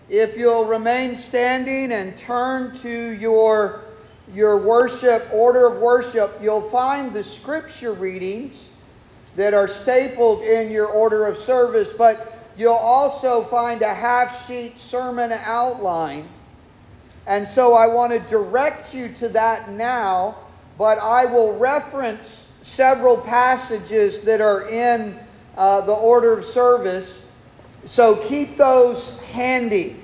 If you'll remain standing and turn to your worship, order of worship, you'll find the scripture readings that are stapled in your order of service, but you'll also find a half-sheet sermon outline. And so I want to direct you to that now, but I will reference several passages that are in the order of service. So keep those handy.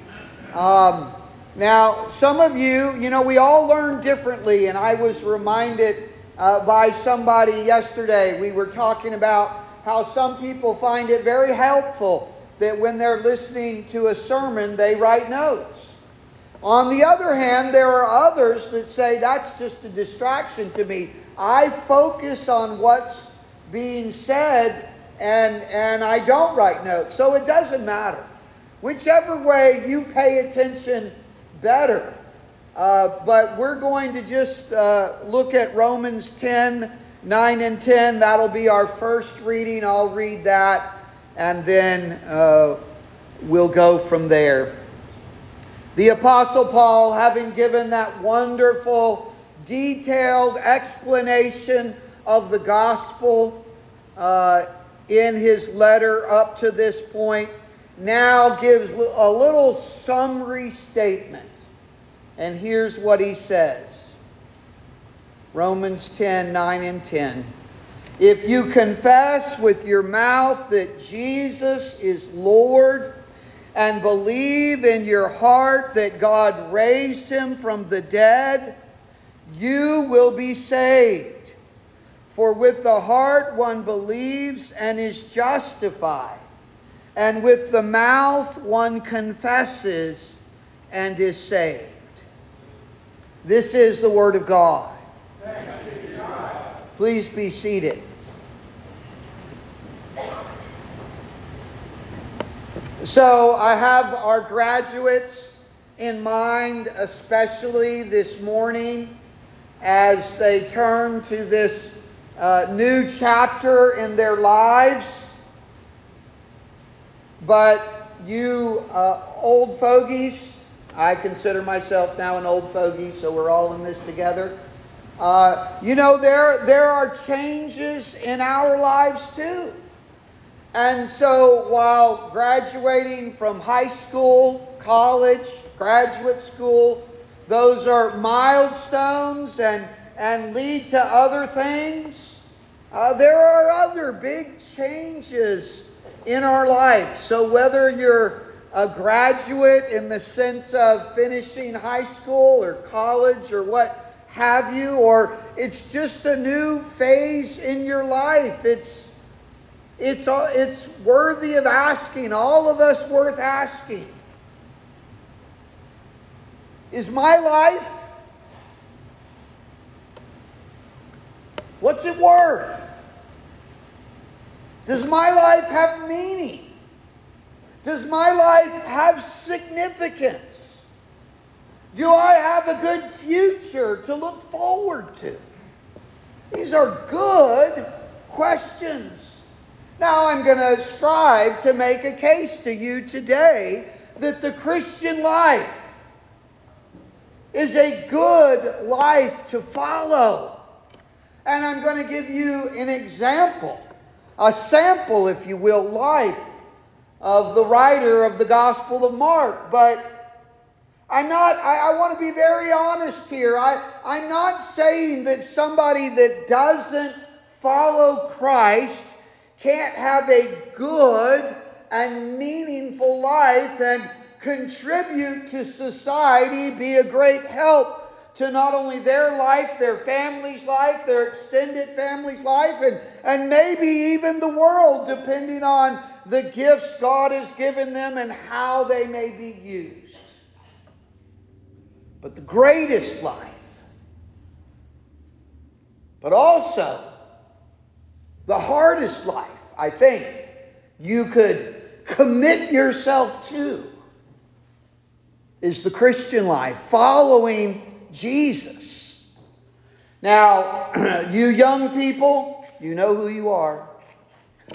Now, some of you, we all learn differently, and I was reminded by somebody yesterday. We were talking about how some people find it very helpful that when they're listening to a sermon, they write notes. On the other hand, there are others that say that's just a distraction to me. I focus on what's being said and I don't write notes. So it doesn't matter. Whichever way you pay attention, better. But we're going to just look at Romans 10, 9 and 10. That'll be our first reading. I'll read that and then we'll go from there. The Apostle Paul, having given that wonderful, detailed explanation of the gospel in his letter up to this point, now gives a little summary statement. And here's what he says. Romans 10, 9 and 10. If you confess with your mouth that Jesus is Lord, and believe in your heart that God raised him from the dead, you will be saved. For with the heart one believes and is justified, and with the mouth one confesses and is saved. This is the word of God. Thanks be to God. Please be seated. So I have our graduates in mind, especially this morning, as they turn to this new chapter in their lives. But you old fogies, I consider myself now an old fogey, so we're all in this together. There are changes in our lives too. And so while graduating from high school, college, graduate school, those are milestones and lead to other things, there are other big changes in our life. So whether you're a graduate in the sense of finishing high school or college or what have you, or it's just a new phase in your life, it's worthy of asking, all of us worth asking. Is my life, what's it worth? Does my life have meaning? Does my life have significance? Do I have a good future to look forward to? These are good questions. Now I'm going to strive to make a case to you today that the Christian life is a good life to follow. And I'm going to give you an example, a sample, if you will, life of the writer of the Gospel of Mark. But I want to be very honest here. I'm not saying that somebody that doesn't follow Christ can't have a good and meaningful life and contribute to society, be a great help to not only their life, their family's life, their extended family's life, and maybe even the world, depending on the gifts God has given them and how they may be used. But the greatest life, but also the hardest life, I think, you could commit yourself to is the Christian life, following Jesus. Now, you young people, you know who you are.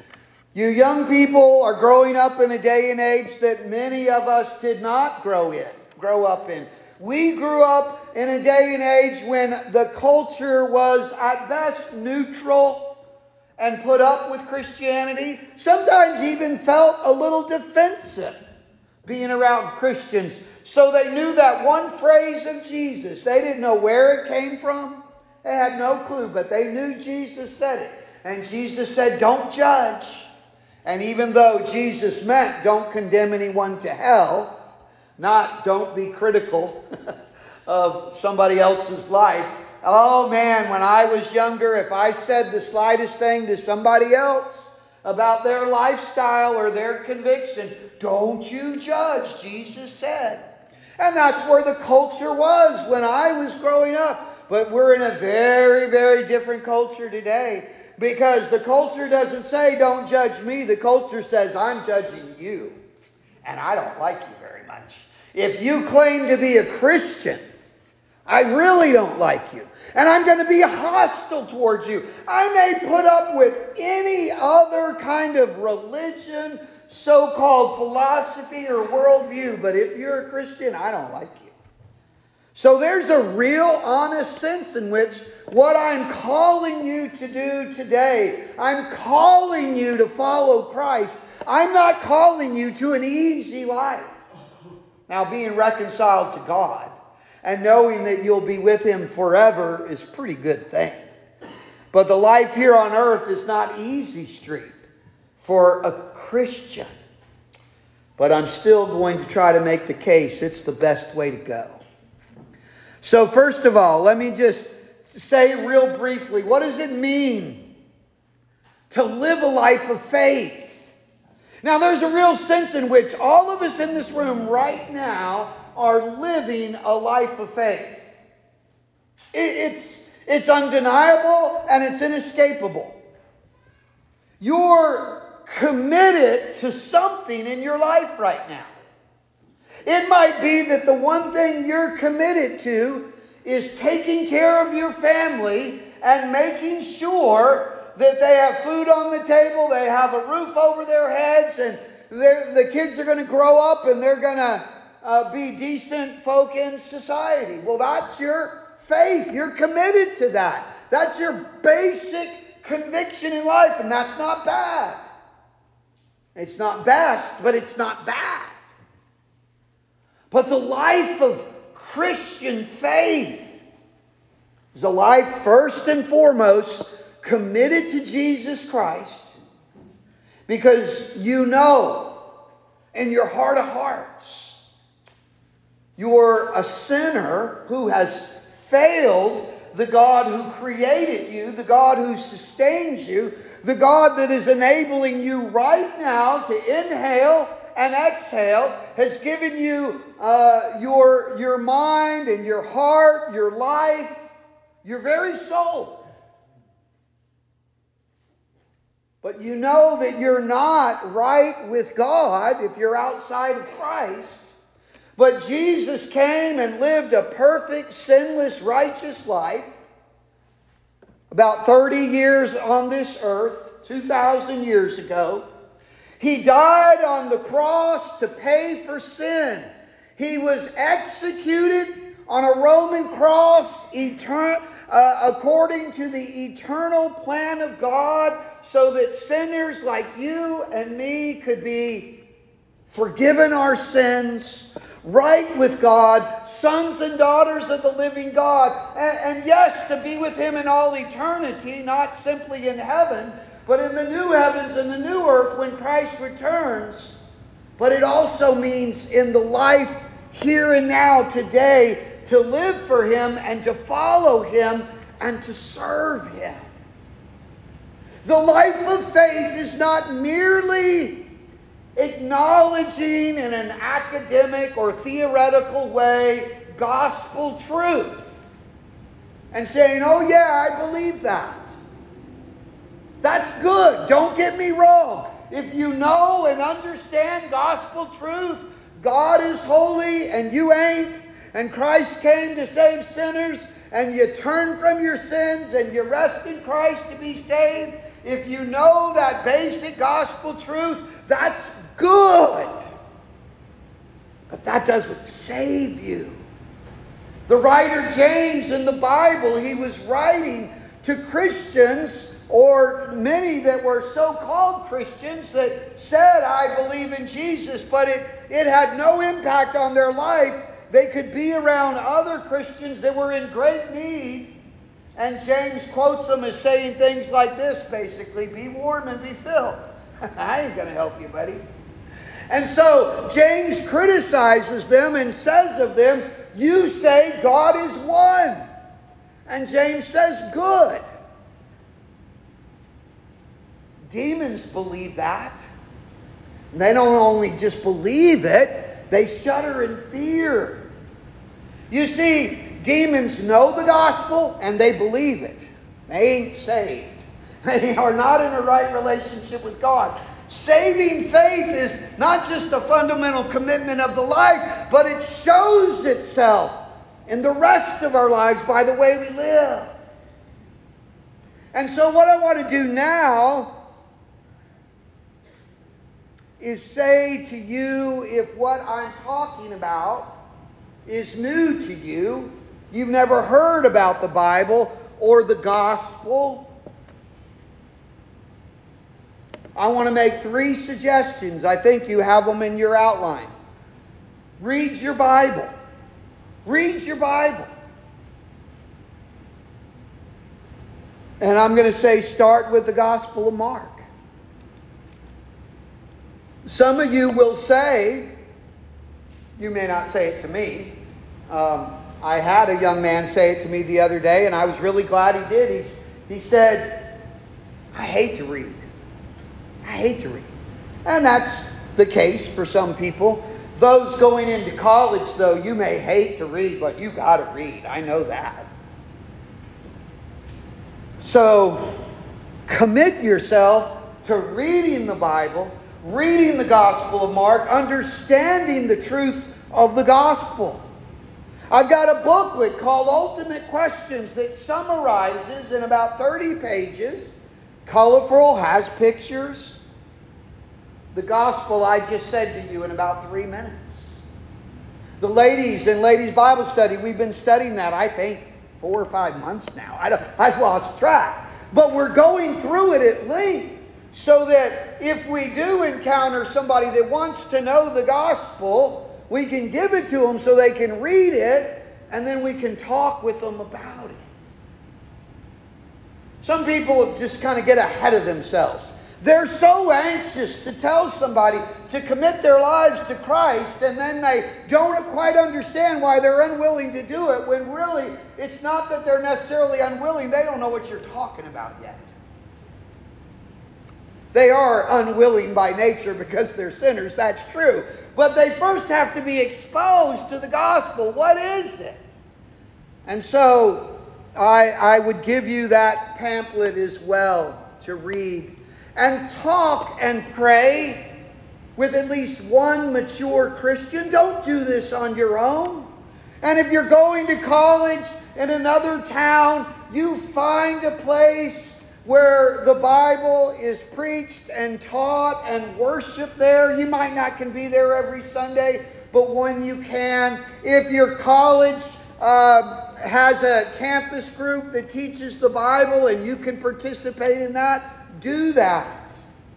You young people are growing up in a day and age that many of us did not grow up in. We grew up in a day and age when the culture was at best neutral and put up with Christianity. Sometimes even felt a little defensive being around Christians. So they knew that one phrase of Jesus. They didn't know where it came from. They had no clue, but they knew Jesus said it. And Jesus said, don't judge. And even though Jesus meant don't condemn anyone to hell, not don't be critical of somebody else's life. Oh man, when I was younger, if I said the slightest thing to somebody else about their lifestyle or their conviction, don't you judge, Jesus said. And that's where the culture was when I was growing up. But we're in a very, very different culture today. Because the culture doesn't say, don't judge me. The culture says, I'm judging you. And I don't like you very much. If you claim to be a Christian, I really don't like you. And I'm going to be hostile towards you. I may put up with any other kind of religion, so-called philosophy or worldview. But if you're a Christian, I don't like you. So there's a real honest sense in which what I'm calling you to do today, I'm calling you to follow Christ. I'm not calling you to an easy life. Now, being reconciled to God and knowing that you'll be with Him forever is a pretty good thing. But the life here on earth is not easy street for a Christian. But I'm still going to try to make the case it's the best way to go. So first of all, let me just say real briefly, what does it mean to live a life of faith? Now, there's a real sense in which all of us in this room right now are living a life of faith. It's undeniable and it's inescapable. You're committed to something in your life right now. It might be that the one thing you're committed to is taking care of your family and making sure that they have food on the table, they have a roof over their heads, and the kids are going to grow up and they're going to be decent folk in society. Well, that's your faith. You're committed to that. That's your basic conviction in life, and that's not bad. It's not best, but it's not bad. But the life of Christian faith is a life first and foremost committed to Jesus Christ, because you know in your heart of hearts you're a sinner who has failed the God who created you, the God who sustains you, the God that is enabling you right now to inhale and exhale, has given you your mind and your heart, your life, your very soul. But you know that you're not right with God if you're outside of Christ. But Jesus came and lived a perfect, sinless, righteous life. About 30 years on this earth, 2,000 years ago. He died on the cross to pay for sin. He was executed on a Roman cross according to the eternal plan of God, so that sinners like you and me could be forgiven our sins, right with God, sons and daughters of the living God. And yes, to be with Him in all eternity, not simply in heaven, but in the new heavens and the new earth when Christ returns. But it also means in the life here and now today to live for Him and to follow Him and to serve Him. The life of faith is not merely acknowledging in an academic or theoretical way gospel truth and saying, oh yeah, I believe that. That's good. Don't get me wrong. If you know and understand gospel truth, God is holy and you ain't, and Christ came to save sinners, and you turn from your sins and you rest in Christ to be saved, if you know that basic gospel truth, that's good. But that doesn't save you. The writer James in the Bible, he was writing to Christians, or many that were so-called Christians that said, I believe in Jesus, but it had no impact on their life. They could be around other Christians that were in great need. And James quotes them as saying things like this, basically, be warm and be filled. I ain't going to help you, buddy. And so James criticizes them and says of them, you say God is one. And James says, good. Demons believe that. And they don't only just believe it, they shudder in fear. You see, demons know the gospel and they believe it. They ain't saved. They are not in a right relationship with God. Saving faith is not just a fundamental commitment of the life, but it shows itself in the rest of our lives by the way we live. And so what I want to do now is say to you, if what I'm talking about is new to you, you've never heard about the Bible or the gospel, I want to make 3 suggestions. I think you have them in your outline. Read your Bible. Read your Bible. And I'm going to say start with the Gospel of Mark. Some of you will say, you may not say it to me. I had a young man say it to me the other day, and I was really glad he did. He said, I hate to read. I hate to read. And that's the case for some people. Those going into college, though, you may hate to read, but you got to read. I know that. So, commit yourself to reading the Bible, reading the Gospel of Mark, understanding the truth of the Gospel. I've got a booklet called Ultimate Questions that summarizes in about 30 pages, colorful, has pictures, the gospel I just said to you in about 3 minutes. The ladies in Ladies Bible Study, we've been studying that, I think, 4 or 5 months now. I've lost track. But we're going through it at length so that if we do encounter somebody that wants to know the gospel, we can give it to them so they can read it, and then we can talk with them about it. Some people just kind of get ahead of themselves. They're so anxious to tell somebody to commit their lives to Christ, and then they don't quite understand why they're unwilling to do it, when really it's not that they're necessarily unwilling. They don't know what you're talking about yet. They are unwilling by nature because they're sinners, that's true. But they first have to be exposed to the gospel. What is it? And so I would give you that pamphlet as well to read. And talk and pray with at least one mature Christian. Don't do this on your own. And if you're going to college in another town, you find a place where the Bible is preached and taught and worship there. You might not can be there every Sunday, but when you can. If your college has a campus group that teaches the Bible and you can participate in that, do that.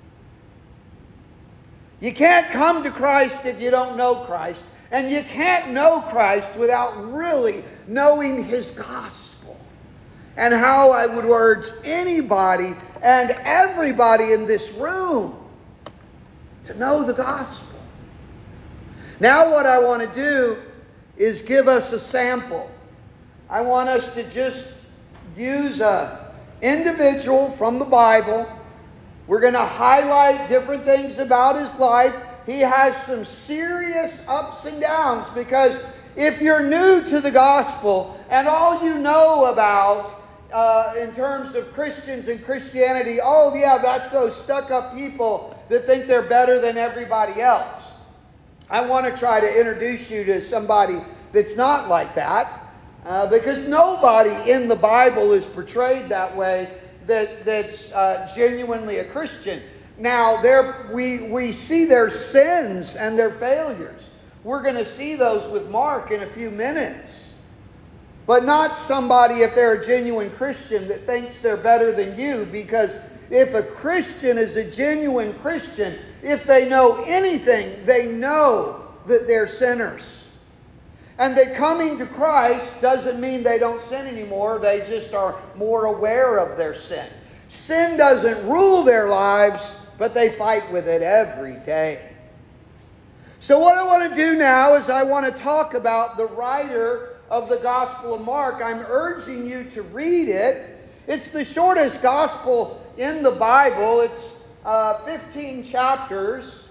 You can't come to Christ if you don't know Christ. And you can't know Christ without really knowing His gospel. And how I would urge anybody and everybody in this room to know the gospel. Now what I want to do is give us a sample. I want us to just use a individual from the Bible. We're going to highlight different things about his life. He has some serious ups and downs, because if you're new to the gospel and all you know about in terms of Christians and Christianity, oh yeah, that's those stuck-up people that think they're better than everybody else. I want to try to introduce you to somebody that's not like that. Because nobody in the Bible is portrayed that way. that's genuinely a Christian. Now, we see their sins and their failures. We're going to see those with Mark in a few minutes. But not somebody, if they're a genuine Christian, that thinks they're better than you. Because if a Christian is a genuine Christian, if they know anything, they know that they're sinners. And that coming to Christ doesn't mean they don't sin anymore. They just are more aware of their sin. Sin doesn't rule their lives, but they fight with it every day. So what I want to do now is I want to talk about the writer of the Gospel of Mark. I'm urging you to read it. It's the shortest gospel in the Bible. It's 15 chapters.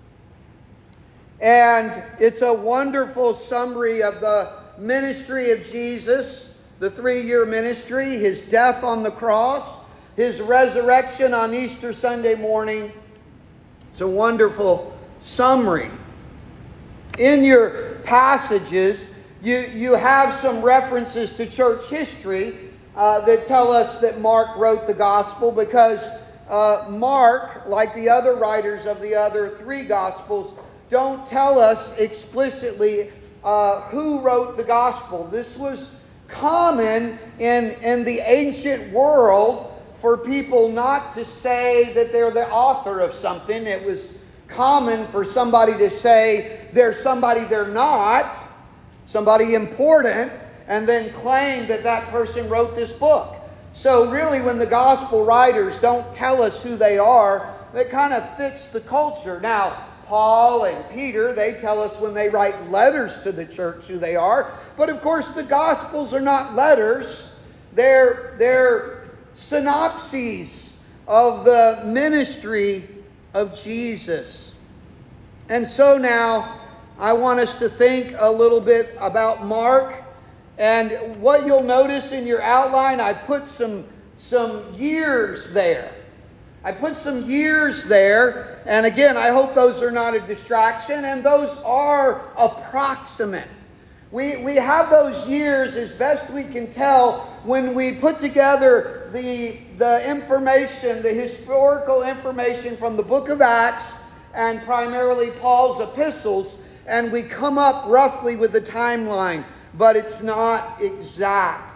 And it's a wonderful summary of the ministry of Jesus, the 3-year ministry, His death on the cross, His resurrection on Easter Sunday morning. It's a wonderful summary. In your passages, you have some references to church history that tell us that Mark wrote the gospel, because Mark, like the other writers of the other 3 gospels, don't tell us explicitly who wrote the gospel. This was common in the ancient world for people not to say that they're the author of something. It was common for somebody to say they're somebody they're not, somebody important, and then claim that that person wrote this book. So really, when the gospel writers don't tell us who they are, that kind of fits the culture. Now, Paul and Peter, they tell us when they write letters to the church who they are. But of course, the Gospels are not letters. They're synopses of the ministry of Jesus. And so now, I want us to think a little bit about Mark. And what you'll notice in your outline, I put some years there. I put some years there, and again, I hope those are not a distraction, and those are approximate. We have those years as best we can tell when we put together the information, the historical information from the book of Acts and primarily Paul's epistles, and we come up roughly with the timeline, but it's not exact.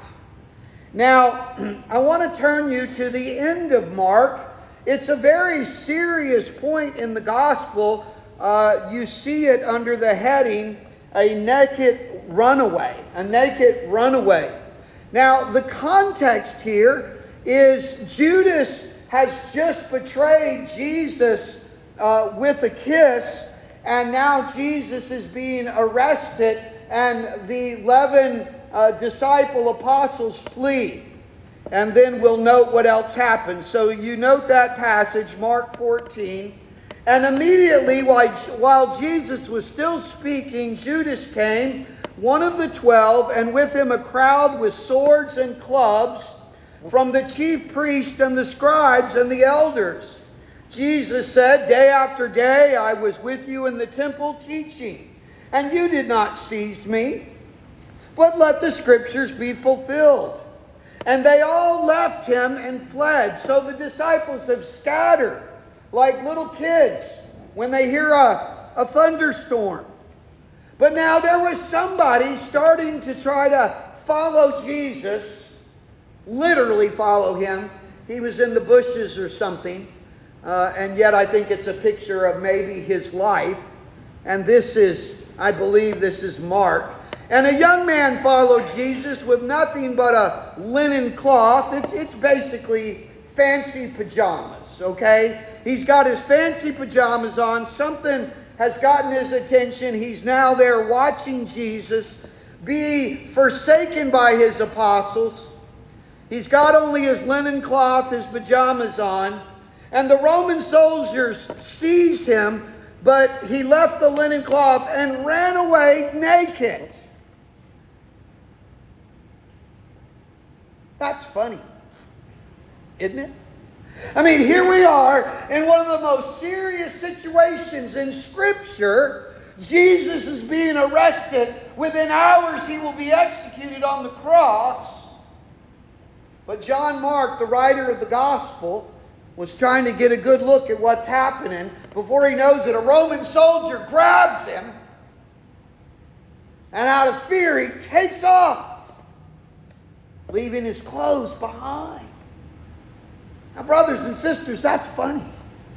Now, I want to turn you to the end of Mark. It's a very serious point in the gospel. You see it under the heading, a naked runaway. A naked runaway. Now, the context here is Judas has just betrayed Jesus with a kiss, and now Jesus is being arrested, and the 11 disciple apostles flee. And then we'll note what else happened. So you note that passage, Mark 14. And immediately, while Jesus was still speaking, Judas came, one of the 12, and with him a crowd with swords and clubs from the chief priests and the scribes and the elders. Jesus said, "Day after day I was with you in the temple teaching, and you did not seize me. But let the scriptures be fulfilled." And they all left him and fled. So the disciples have scattered like little kids when they hear a thunderstorm. But now there was somebody starting to try to follow Jesus, literally follow him. He was in the bushes or something. And yet I think it's a picture of maybe his life. And this is, I believe this is Mark. And a young man followed Jesus with nothing but a linen cloth. It's basically fancy pajamas, okay? He's got his fancy pajamas on. Something has gotten his attention. He's now there watching Jesus be forsaken by his apostles. He's got only his linen cloth, his pajamas on. And the Roman soldiers seized him, but he left the linen cloth and ran away naked. That's funny, isn't it? I mean, here we are in one of the most serious situations in Scripture. Jesus is being arrested. Within hours, he will be executed on the cross. But John Mark, the writer of the gospel, was trying to get a good look at what's happening. Before he knows it, a Roman soldier grabs him, and out of fear, he takes off, leaving his clothes behind. Now, brothers and sisters, that's funny.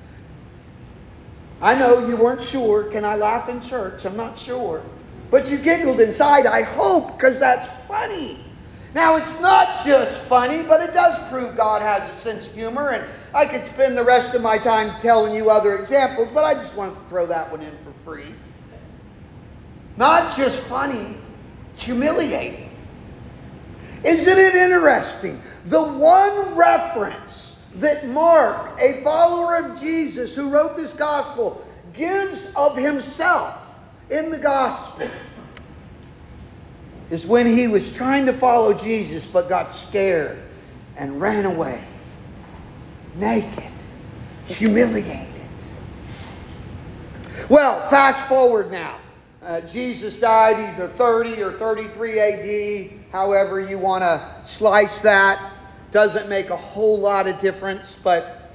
I know you weren't sure. Can I laugh in church? I'm not sure. But you giggled inside, I hope, because that's funny. Now, it's not just funny, but it does prove God has a sense of humor. And I could spend the rest of my time telling you other examples, but I just wanted to throw that one in for free. Not just funny, humiliating. Isn't it interesting? The one reference that Mark, a follower of Jesus who wrote this gospel, gives of himself in the gospel is when he was trying to follow Jesus but got scared and ran away. Naked. Humiliated. Well, fast forward now. Jesus died either 30 or 33 AD. However you want to slice that. Doesn't make a whole lot of difference. But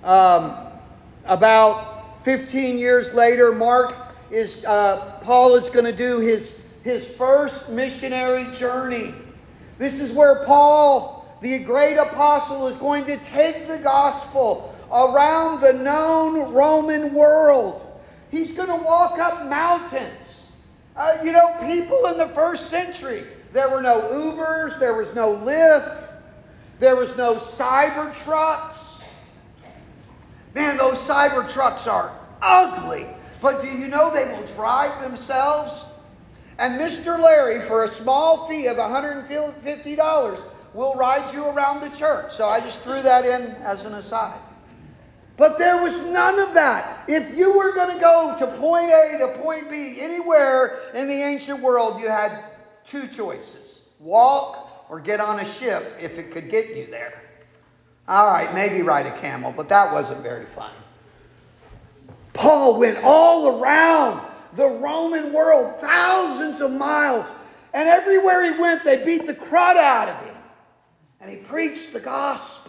about 15 years later, Paul is going to do his first missionary journey. This is where Paul, the great apostle, is going to take the gospel around the known Roman world. He's going to walk up mountains. People in the first century, there were no Ubers, there was no Lyft, there was no cyber trucks. Man, those cyber trucks are ugly. But do you know they will drive themselves? And Mr. Larry, for a small fee of $150, will ride you around the church. So I just threw that in as an aside. But there was none of that. If you were going to go to point A to point B anywhere in the ancient world, you had two choices. Walk or get on a ship if it could get you there. All right, maybe ride a camel, but that wasn't very fun. Paul went all around the Roman world, thousands of miles. And everywhere he went, they beat the crud out of him. And he preached the gospel.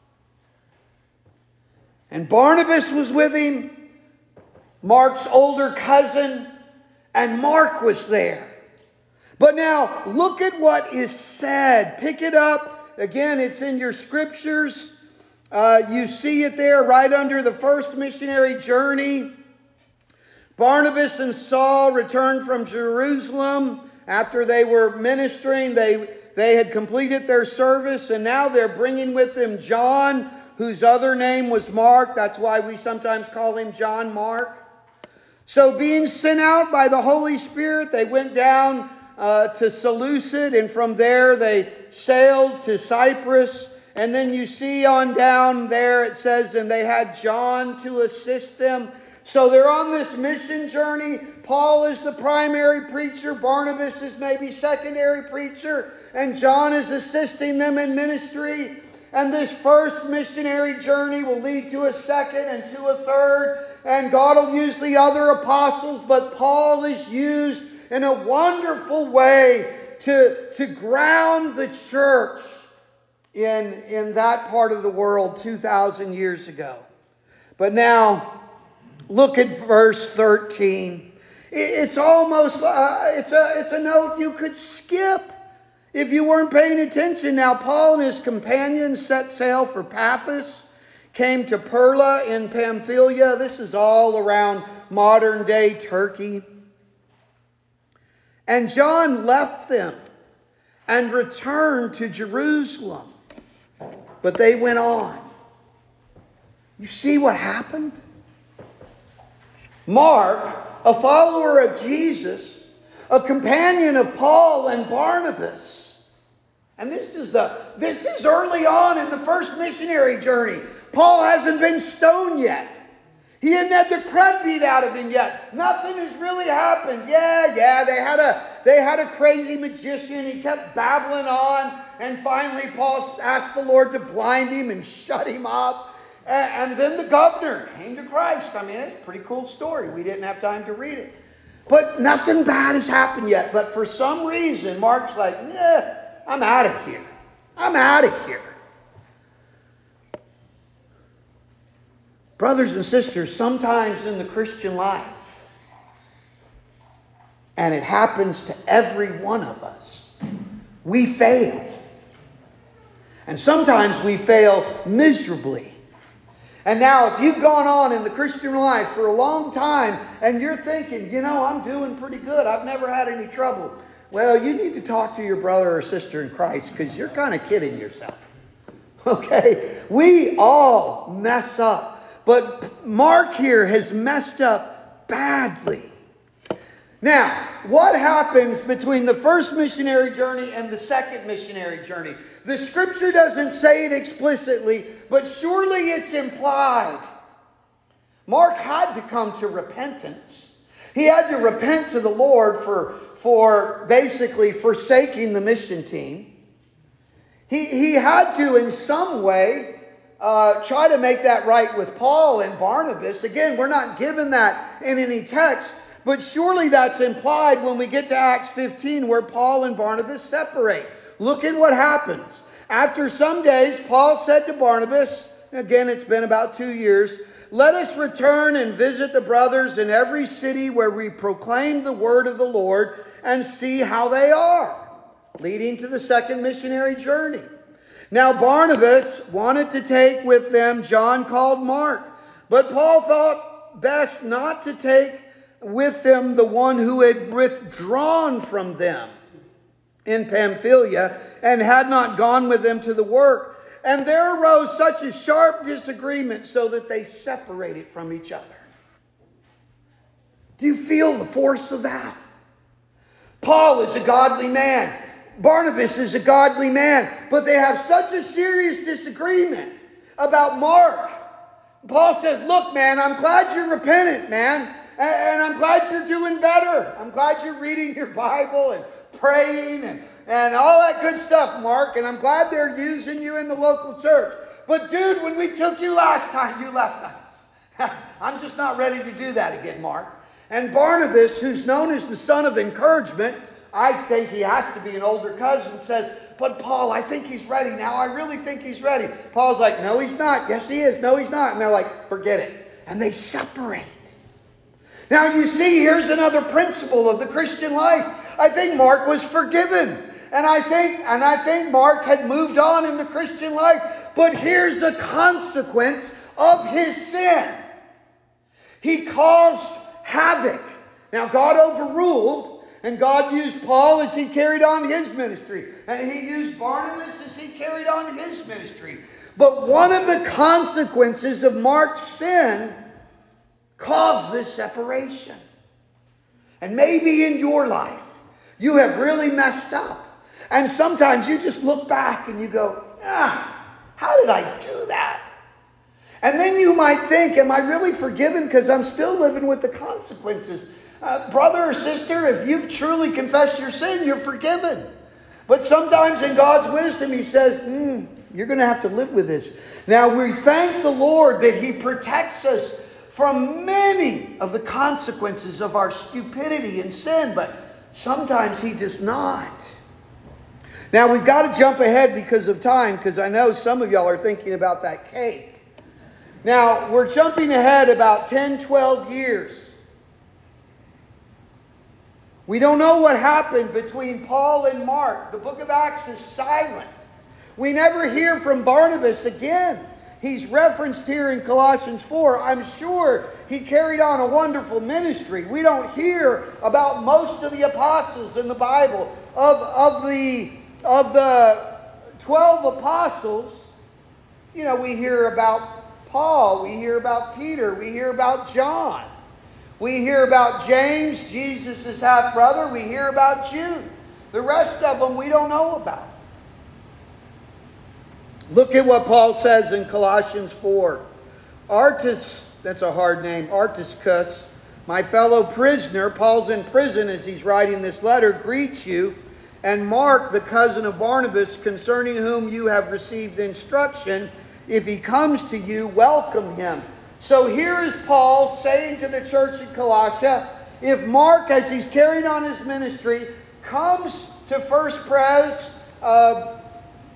And Barnabas was with him, Mark's older cousin, and Mark was there. But now, look at what is said. Pick it up. Again, it's in your scriptures. You see it there right under the first missionary journey. Barnabas and Saul returned from Jerusalem after they were ministering. They had completed their service, and now they're bringing with them John, whose other name was Mark. That's why we sometimes call him John Mark. So being sent out by the Holy Spirit, they went down to Seleucid, and from there they sailed to Cyprus. And then you see on down there it says, and they had John to assist them. So they're on this mission journey. Paul is the primary preacher. Barnabas is maybe secondary preacher. And John is assisting them in ministry. And this first missionary journey will lead to a second and to a third. And God will use the other apostles. But Paul is used in a wonderful way to ground the church in that part of the world 2,000 years ago. But now, look at verse 13. It's almost, it's a note you could skip if you weren't paying attention. Now, Paul and his companions set sail for Paphos, came to Perla in Pamphylia. This is all around modern-day Turkey. And John left them and returned to Jerusalem. But they went on. You see what happened? Mark, a follower of Jesus, a companion of Paul and Barnabas. And this is early on in the first missionary journey. Paul hasn't been stoned yet. He hadn't had the crud beat out of him yet. Nothing has really happened. Yeah, they had a crazy magician. He kept babbling on. And finally Paul asked the Lord to blind him and shut him up. And then the governor came to Christ. I mean, it's a pretty cool story. We didn't have time to read it. But nothing bad has happened yet. But for some reason, Mark's like, I'm out of here. I'm out of here. Brothers and sisters, sometimes in the Christian life, and it happens to every one of us, we fail. And sometimes we fail miserably. And now if you've gone on in the Christian life for a long time and you're thinking, I'm doing pretty good. I've never had any trouble. Well, you need to talk to your brother or sister in Christ because you're kind of kidding yourself. Okay? We all mess up. But Mark here has messed up badly. Now, what happens between the first missionary journey and the second missionary journey? The scripture doesn't say it explicitly, but surely it's implied. Mark had to come to repentance. He had to repent to the Lord for basically forsaking the mission team. He had to, in some way, try to make that right with Paul and Barnabas. Again, we're not given that in any text, but surely that's implied when we get to Acts 15 where Paul and Barnabas separate. Look at what happens. After some days, Paul said to Barnabas, again, it's been about 2 years, let us return and visit the brothers in every city where we proclaim the word of the Lord and see how they are, leading to the second missionary journey. Now Barnabas wanted to take with them John called Mark, but Paul thought best not to take with them the one who had withdrawn from them in Pamphylia and had not gone with them to the work. And there arose such a sharp disagreement so that they separated from each other. Do you feel the force of that? Paul is a godly man. Barnabas is a godly man. But they have such a serious disagreement about Mark. Paul says, look, man, I'm glad you're repentant, man. And I'm glad you're doing better. I'm glad you're reading your Bible and praying and all that good stuff, Mark. And I'm glad they're using you in the local church. But dude, when we took you last time, you left us. I'm just not ready to do that again, Mark. And Barnabas, who's known as the son of encouragement, I think he has to be an older cousin, says, but Paul, I think he's ready now. I really think he's ready. Paul's like, no, he's not. Yes, he is. No, he's not. And they're like, forget it. And they separate. Now you see, here's another principle of the Christian life. I think Mark was forgiven. And I think Mark had moved on in the Christian life. But here's the consequence of his sin. He caused havoc. Now God overruled, and God used Paul as he carried on his ministry. And he used Barnabas as he carried on his ministry. But one of the consequences of Mark's sin caused this separation. And maybe in your life, you have really messed up. And sometimes you just look back and you go, how did I do that? And then you might think, am I really forgiven because I'm still living with the consequences? Brother or sister, if you've truly confessed your sin, you're forgiven. But sometimes in God's wisdom, He says, you're going to have to live with this. Now, we thank the Lord that He protects us from many of the consequences of our stupidity and sin, but sometimes He does not. Now, we've got to jump ahead because of time, because I know some of y'all are thinking about that cake. Now, we're jumping ahead about 10, 12 years. We don't know what happened between Paul and Mark. The book of Acts is silent. We never hear from Barnabas again. He's referenced here in Colossians 4. I'm sure he carried on a wonderful ministry. We don't hear about most of the apostles in the Bible. Of the 12 apostles, we hear about Paul, we hear about Peter, we hear about John. We hear about James, Jesus' half-brother. We hear about Jude. The rest of them we don't know about. Look at what Paul says in Colossians 4. Artis, that's a hard name, Artiscus, my fellow prisoner, Paul's in prison as he's writing this letter, greets you, and Mark, the cousin of Barnabas, concerning whom you have received instruction. If he comes to you, welcome him. So here is Paul saying to the church in Colossia, if Mark, as he's carried on his ministry, comes to First Pres,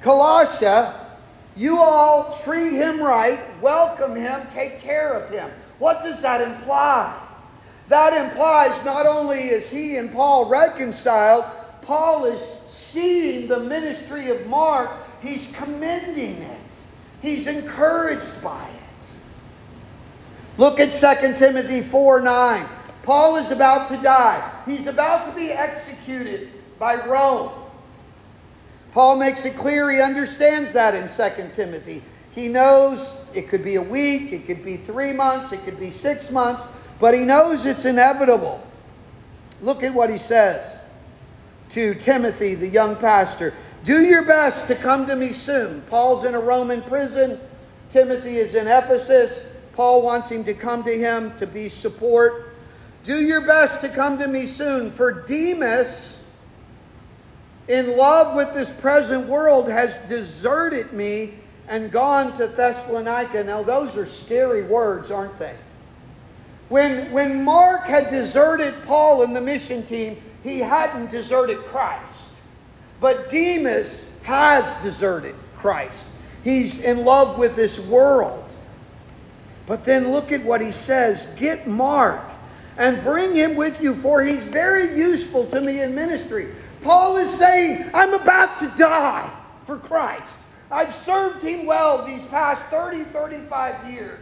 Colossia, you all treat him right, welcome him, take care of him. What does that imply? That implies not only is he and Paul reconciled, Paul is seeing the ministry of Mark. He's commending it. He's encouraged by it. Look at 2 Timothy 4:9. Paul is about to die. He's about to be executed by Rome. Paul makes it clear he understands that in 2 Timothy. He knows it could be a week, it could be 3 months, it could be 6 months, but he knows it's inevitable. Look at what he says to Timothy, the young pastor. Do your best to come to me soon. Paul's in a Roman prison. Timothy is in Ephesus. Paul wants him to come to him to be support. Do your best to come to me soon, for Demas, in love with this present world, has deserted me and gone to Thessalonica. Now those are scary words, aren't they? When Mark had deserted Paul and the mission team, he hadn't deserted Christ. But Demas has deserted Christ. He's in love with this world. But then look at what he says. Get Mark and bring him with you, for he's very useful to me in ministry. Paul is saying, I'm about to die for Christ. I've served him well these past 30, 35 years.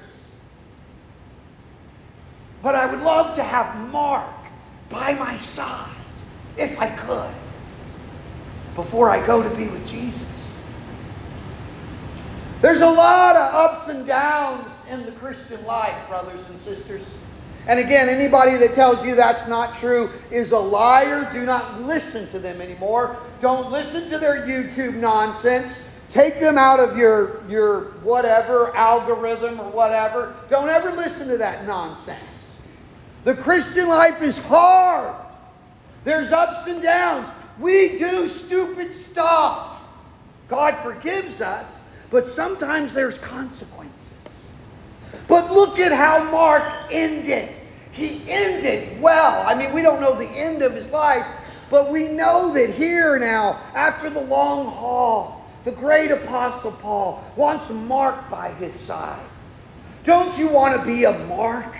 But I would love to have Mark by my side, if I could, before I go to be with Jesus. There's a lot of ups and downs in the Christian life, brothers and sisters. And again, anybody that tells you that's not true is a liar. Do not listen to them anymore. Don't listen to their YouTube nonsense. Take them out of your whatever algorithm or whatever. Don't ever listen to that nonsense. The Christian life is hard. There's ups and downs. We do stupid stuff. God forgives us, but sometimes there's consequences. But look at how Mark ended. He ended well. I mean, we don't know the end of his life, but we know that here now, after the long haul, the great apostle Paul wants Mark by his side. Don't you want to be a Mark?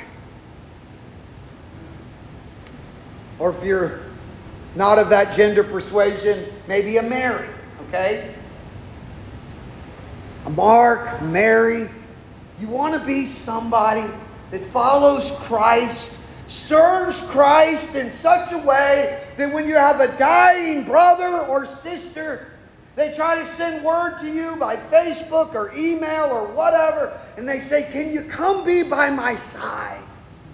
Or if you're not of that gender persuasion, maybe a Mary, okay? A Mark, Mary. You want to be somebody that follows Christ, serves Christ in such a way that when you have a dying brother or sister, they try to send word to you by Facebook or email or whatever, and they say, can you come be by my side?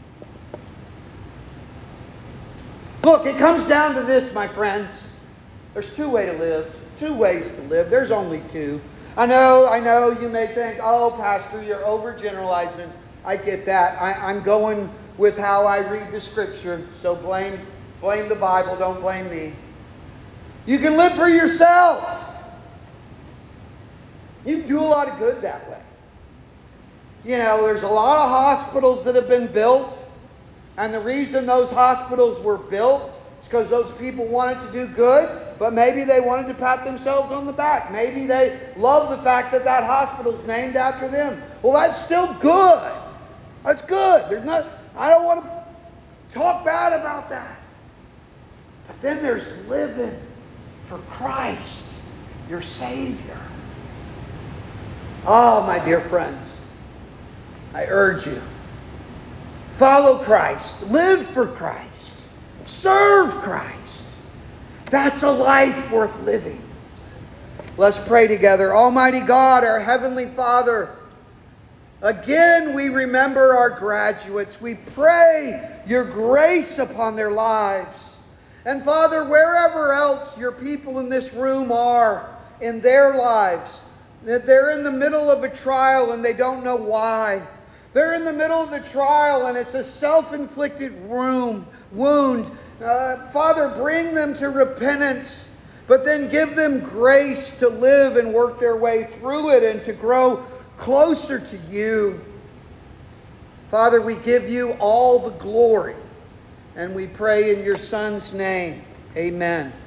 Look, it comes down to this, my friends. There's two ways to live. Two ways to live. There's only two. I know you may think, oh, Pastor, you're overgeneralizing. I get that. I'm going with how I read the Scripture. So blame the Bible. Don't blame me. You can live for yourself. You can do a lot of good that way. You know, there's a lot of hospitals that have been built. And the reason those hospitals were built is because those people wanted to do good, but maybe they wanted to pat themselves on the back. Maybe they love the fact that that hospital is named after them. Well, that's still good. That's good. I don't want to talk bad about that. But then there's living for Christ, your Savior. Oh, my dear friends, I urge you. Follow Christ. Live for Christ. Serve Christ. That's a life worth living. Let's pray together. Almighty God, our Heavenly Father, again we remember our graduates. We pray your grace upon their lives. And Father, wherever else your people in this room are in their lives, that they're in the middle of a trial and they don't know why. They're in the middle of the trial and it's a self-inflicted wound. Father, bring them to repentance, but then give them grace to live and work their way through it and to grow closer to you. Father, we give you all the glory, and we pray in your Son's name. Amen.